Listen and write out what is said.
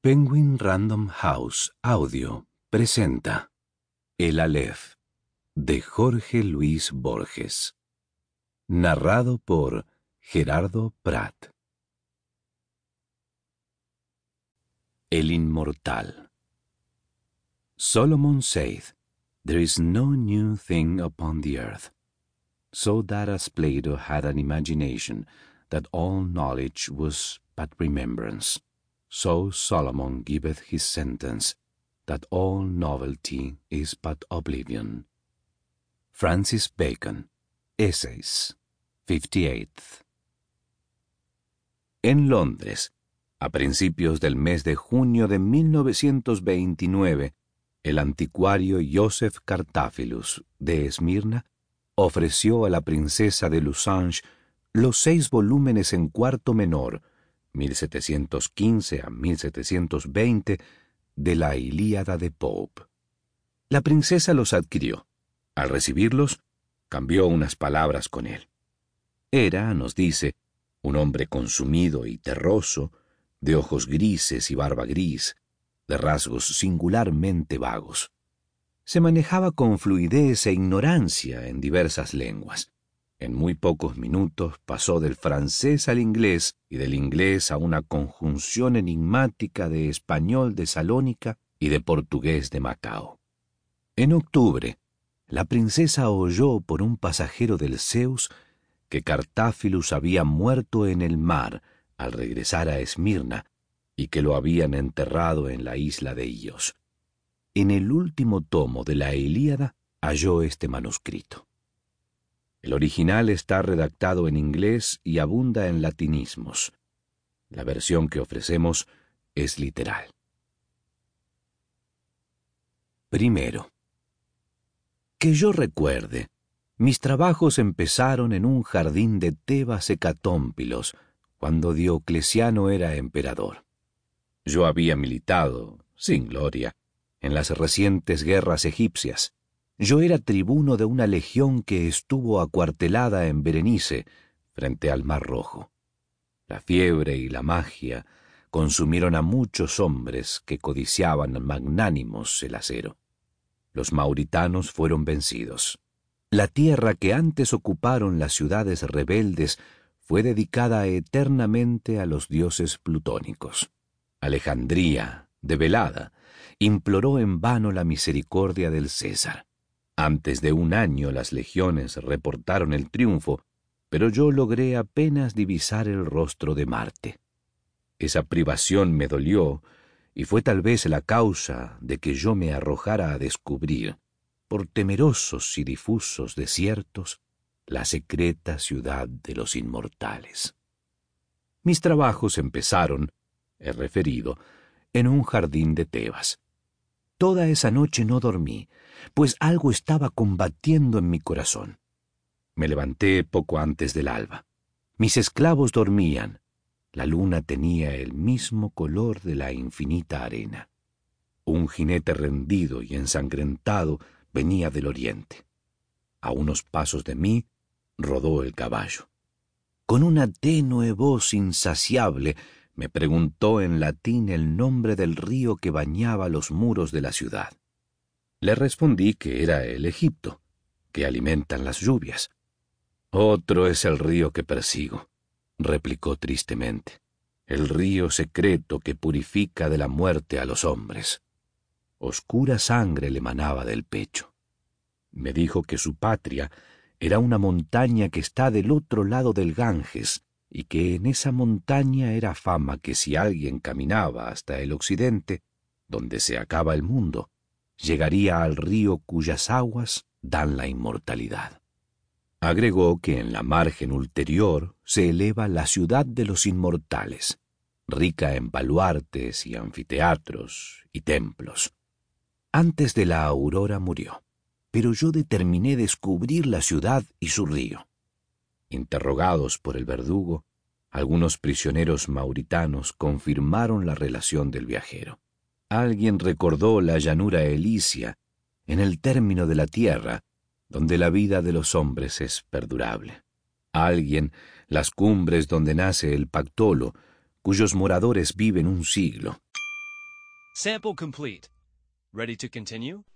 Penguin Random House Audio presenta El Aleph, de Jorge Luis Borges, narrado por Gerardo Prat. El Inmortal. Solomon saith, There is no new thing upon the earth, so that as Plato had an imagination, that all knowledge was but remembrance, so Solomon giveth his sentence, that all novelty is but oblivion. Francis Bacon, Essays, 58th. En Londres, a principios del mes de junio de 1929, el anticuario Joseph Cartaphilus de Esmirna ofreció a la princesa de Lusange los 6 volúmenes en cuarto menor, 1715 a 1720, de la Ilíada de Pope. La princesa los adquirió. Al recibirlos, cambió unas palabras con él. Era, nos dice, un hombre consumido y terroso, de ojos grises y barba gris, de rasgos singularmente vagos. Se manejaba con fluidez e ignorancia en diversas lenguas. En muy pocos minutos pasó del francés al inglés y del inglés a una conjunción enigmática de español de Salónica y de portugués de Macao. En octubre, la princesa oyó por un pasajero del Zeus que Cartaphilus había muerto en el mar al regresar a Esmirna y que lo habían enterrado en la isla de Ios. En el último tomo de la Ilíada halló este manuscrito. El original está redactado en inglés y abunda en latinismos. La versión que ofrecemos es literal. Primero. Que yo recuerde, mis trabajos empezaron en un jardín de Tebas hecatómpilos, cuando Diocleciano era emperador. Yo había militado, sin gloria, en las recientes guerras egipcias. Yo era tribuno de una legión que estuvo acuartelada en Berenice, frente al Mar Rojo. La fiebre y la magia consumieron a muchos hombres que codiciaban magnánimos el acero. Los mauritanos fueron vencidos. La tierra que antes ocuparon las ciudades rebeldes fue dedicada eternamente a los dioses plutónicos. Alejandría, debelada, imploró en vano la misericordia del César. Antes de un año las legiones reportaron el triunfo, pero yo logré apenas divisar el rostro de Marte. Esa privación me dolió y fue tal vez la causa de que yo me arrojara a descubrir, por temerosos y difusos desiertos, la secreta ciudad de los inmortales. Mis trabajos empezaron, he referido, en un jardín de Tebas. Toda esa noche no dormí, pues algo estaba combatiendo en mi corazón. Me levanté poco antes del alba. Mis esclavos dormían. La luna tenía el mismo color de la infinita arena. Un jinete rendido y ensangrentado venía del oriente. A unos pasos de mí rodó el caballo. Con una tenue voz insaciable me preguntó en latín el nombre del río que bañaba los muros de la ciudad. Le respondí que era el Egipto, que alimentan las lluvias. Otro es el río que persigo, replicó tristemente, el río secreto que purifica de la muerte a los hombres. Oscura sangre le manaba del pecho. Me dijo que su patria era una montaña que está del otro lado del Ganges, y que en esa montaña era fama que si alguien caminaba hasta el occidente, donde se acaba el mundo, llegaría al río cuyas aguas dan la inmortalidad. Agregó que en la margen ulterior se eleva la ciudad de los inmortales, rica en baluartes y anfiteatros y templos. Antes de la aurora murió, pero yo determiné descubrir la ciudad y su río. Interrogados por el verdugo, algunos prisioneros mauritanos confirmaron la relación del viajero. Alguien recordó la llanura elicia, en el término de la tierra, donde la vida de los hombres es perdurable. Alguien, las cumbres donde nace el Pactolo, cuyos moradores viven un siglo. Sample complete. Ready to continue?